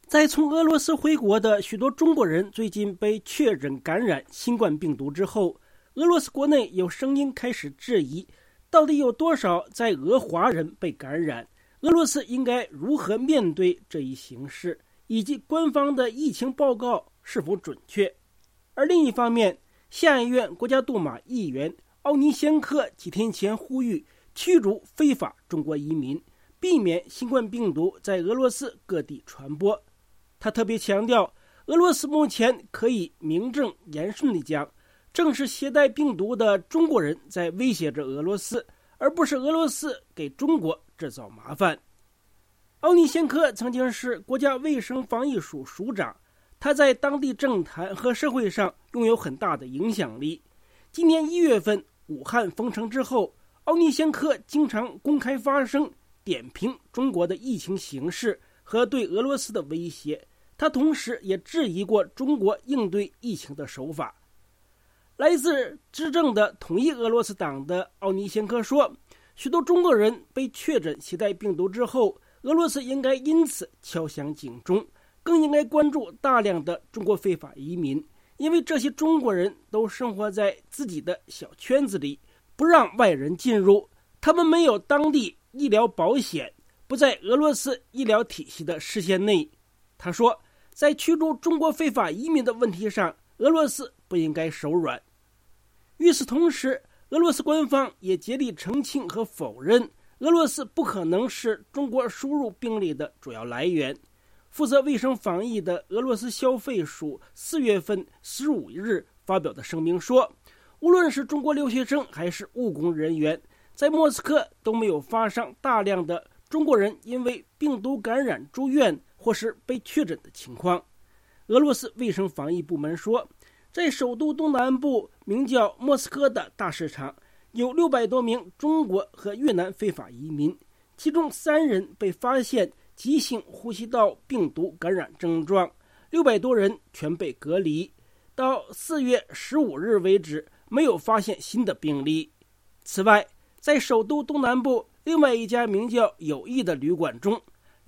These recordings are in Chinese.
在从俄罗斯回国的许多中国人最近被确诊感染新冠病毒之后，俄罗斯国内有声音开始质疑，到底有多少在俄华人被感染？俄罗斯应该如何面对这一形势，以及官方的疫情报告是否准确？而另一方面，下议院国家杜马议员奥尼先科几天前呼吁驱逐非法中国移民，避免新冠病毒在俄罗斯各地传播。他特别强调，俄罗斯目前可以名正言顺地讲，正是携带病毒的中国人在威胁着俄罗斯，而不是俄罗斯给中国制造麻烦。奥尼先科曾经是国家卫生防疫署署长，他在当地政坛和社会上拥有很大的影响力。今年1月份武汉封城之后，奥尼先科经常公开发声，点评中国的疫情形势和对俄罗斯的威胁。他同时也质疑过中国应对疫情的手法。来自执政的统一俄罗斯党的奥尼先科说，许多中国人被确诊携带病毒之后，俄罗斯应该因此敲响警钟，更应该关注大量的中国非法移民，因为这些中国人都生活在自己的小圈子里，不让外人进入，他们没有当地医疗保险，不在俄罗斯医疗体系的视线内。他说，在驱逐中国非法移民的问题上，俄罗斯不应该手软。与此同时，俄罗斯官方也竭力澄清和否认，俄罗斯不可能是中国输入病例的主要来源。负责卫生防疫的俄罗斯消费署4月份15日发表的声明说，无论是中国留学生还是务工人员，在莫斯科都没有发生大量的中国人因为病毒感染住院或是被确诊的情况。俄罗斯卫生防疫部门说，在首都东南部名叫莫斯科的大市场，有600多名中国和越南非法移民，其中3人被发现急性呼吸道病毒感染症状，600多人全被隔离。到4月15日为止，没有发现新的病例。此外，在首都东南部另外一家名叫友谊的旅馆中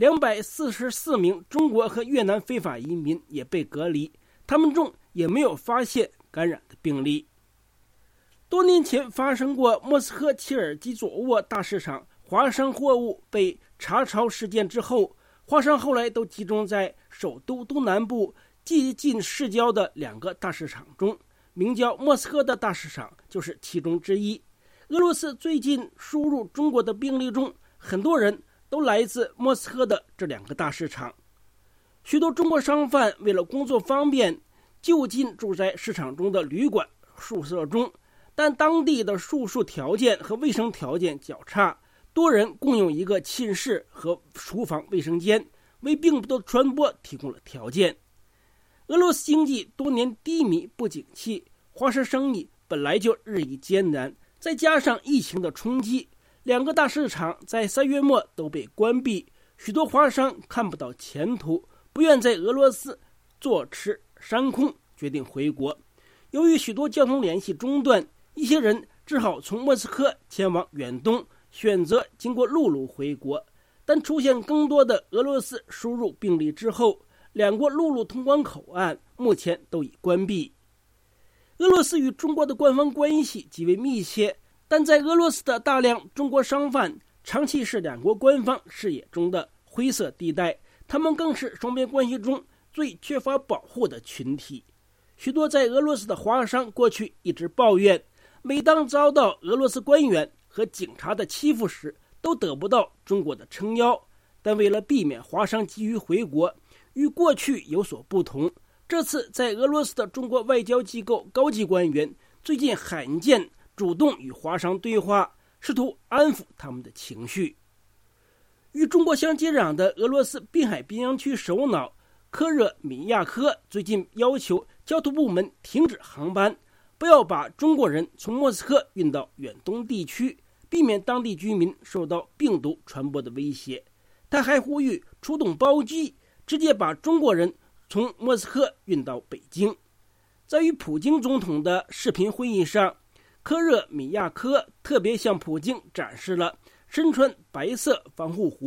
，244名中国和越南非法移民也被隔离，他们中也没有发现感染的病例。多年前发生过莫斯科切尔基佐沃大市场华商货物被查抄事件之后，华商后来都集中在首都东南部接近市郊的2个大市场中，名叫莫斯科的大市场就是其中之一。俄罗斯最近输入中国的病例中，很多人都来自莫斯科的这2个大市场。许多中国商贩为了工作方便，就近住在市场中的旅馆宿舍中，但当地的住宿条件和卫生条件较差，多人共用一个寝室和厨房卫生间，为病毒的传播提供了条件。俄罗斯经济多年低迷不景气，华商生意本来就日益艰难，再加上疫情的冲击，2个大市场在3月末都被关闭，许多华商看不到前途，不愿在俄罗斯坐吃山空，决定回国。由于许多交通联系中断，一些人只好从莫斯科前往远东，选择经过陆路回国。但出现更多的俄罗斯输入病例之后，2国陆路通关口岸目前都已关闭。俄罗斯与中国的官方关系极为密切，但在俄罗斯的大量中国商贩长期是2国官方视野中的灰色地带，他们更是双边关系中最缺乏保护的群体。许多在俄罗斯的华商过去一直抱怨，每当遭到俄罗斯官员和警察的欺负时，都得不到中国的撑腰。但为了避免华商急于回国，与过去有所不同，这次在俄罗斯的中国外交机构高级官员最近罕见主动与华商对话，试图安抚他们的情绪。与中国相接壤的俄罗斯滨海边疆区首脑科热米亚科最近要求交通部门停止航班，不要把中国人从莫斯科运到远东地区，避免当地居民受到病毒传播的威胁。他还呼吁出动包机，直接把中国人从莫斯科运到北京。在与普京总统的视频会议上，科热米亚科特别向普京展示了身穿白色防护服、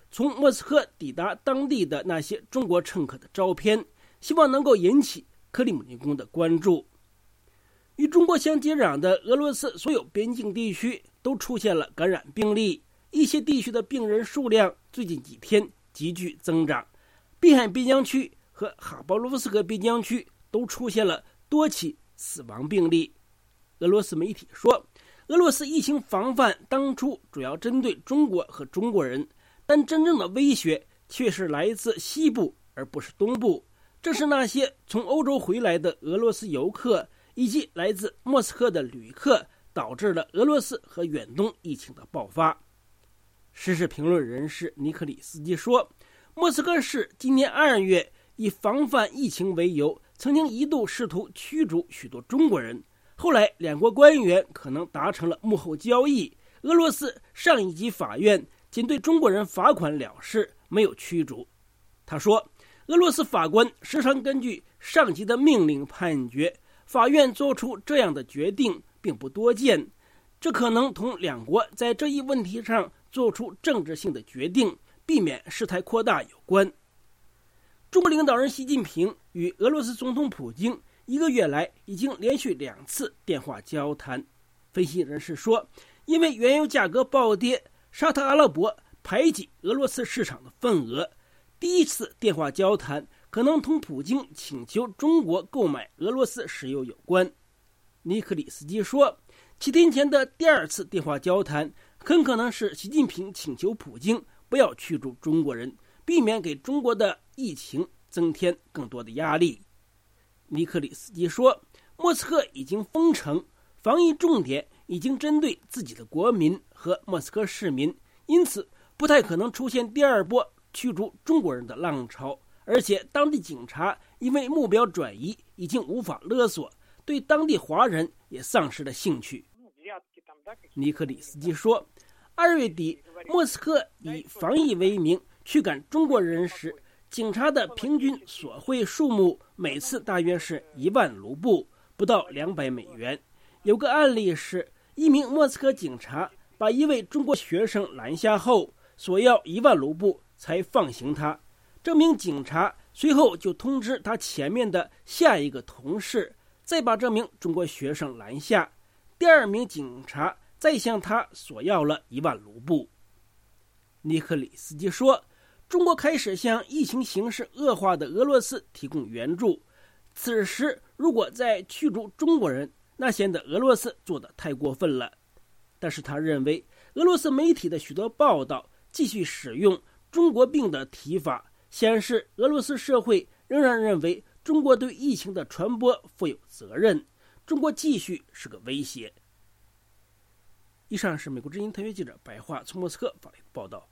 从莫斯科抵达当地的那些中国乘客的照片，希望能够引起克里姆林宫的关注。与中国相接壤的俄罗斯所有边境地区都出现了感染病例，一些地区的病人数量最近几天急剧增长，滨海边疆区和哈巴罗夫斯克边疆区都出现了多起死亡病例。俄罗斯媒体说，俄罗斯疫情防范当初主要针对中国和中国人，但真正的威胁却是来自西部而不是东部，这是那些从欧洲回来的俄罗斯游客以及来自莫斯科的旅客导致了俄罗斯和远东疫情的爆发。时事评论人士尼克里斯基说，莫斯科市今年2月以防范疫情为由，曾经一度试图驱逐许多中国人，后来两国官员可能达成了幕后交易，俄罗斯上一级法院仅对中国人罚款了事，没有驱逐。他说，俄罗斯法官时常根据上级的命令判决，法院做出这样的决定并不多见，这可能同两国在这一问题上做出政治性的决定，避免事态扩大有关。中国领导人习近平与俄罗斯总统普京1个月来已经连续2次电话交谈。分析人士说，因为原油价格暴跌，沙特阿拉伯排挤俄罗斯市场的份额，第一次电话交谈可能同普京请求中国购买俄罗斯石油有关。尼克里斯基说，7天前的第2次电话交谈很可能是习近平请求普京不要驱逐中国人，避免给中国的疫情增添更多的压力。尼克里斯基说，莫斯科已经封城，防疫重点已经针对自己的国民和莫斯科市民，因此不太可能出现第2波驱逐中国人的浪潮，而且当地警察因为目标转移已经无法勒索，对当地华人也丧失了兴趣。尼克里斯基说，2月底莫斯科以防疫为名驱赶中国人时，警察的平均索贿数目每次大约是1万卢布，不到200美元。有个案例是，一名莫斯科警察把一位中国学生拦下后，索要1万卢布才放行他。这名警察随后就通知他前面的下一个同事，再把这名中国学生拦下。第2名警察再向他索要了1万卢布。尼克里斯基说，中国开始向疫情形势恶化的俄罗斯提供援助，此时如果再驱逐中国人，那显得俄罗斯做得太过分了。但是他认为，俄罗斯媒体的许多报道继续使用中国病的提法，显示俄罗斯社会仍然认为中国对疫情的传播负有责任，中国继续是个威胁。以上是美国之音特约记者白桦从莫斯科发来的报道。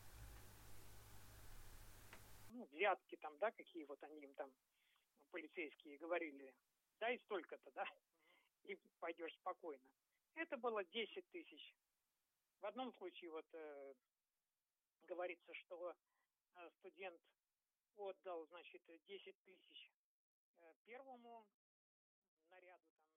взятки там, да, какие вот они им там, полицейские, говорили, дай столько-то, да, и пойдешь спокойно. Это было 10 тысяч. В одном случае вот говорится, что студент отдал, значит, 10 тысяч первому наряду.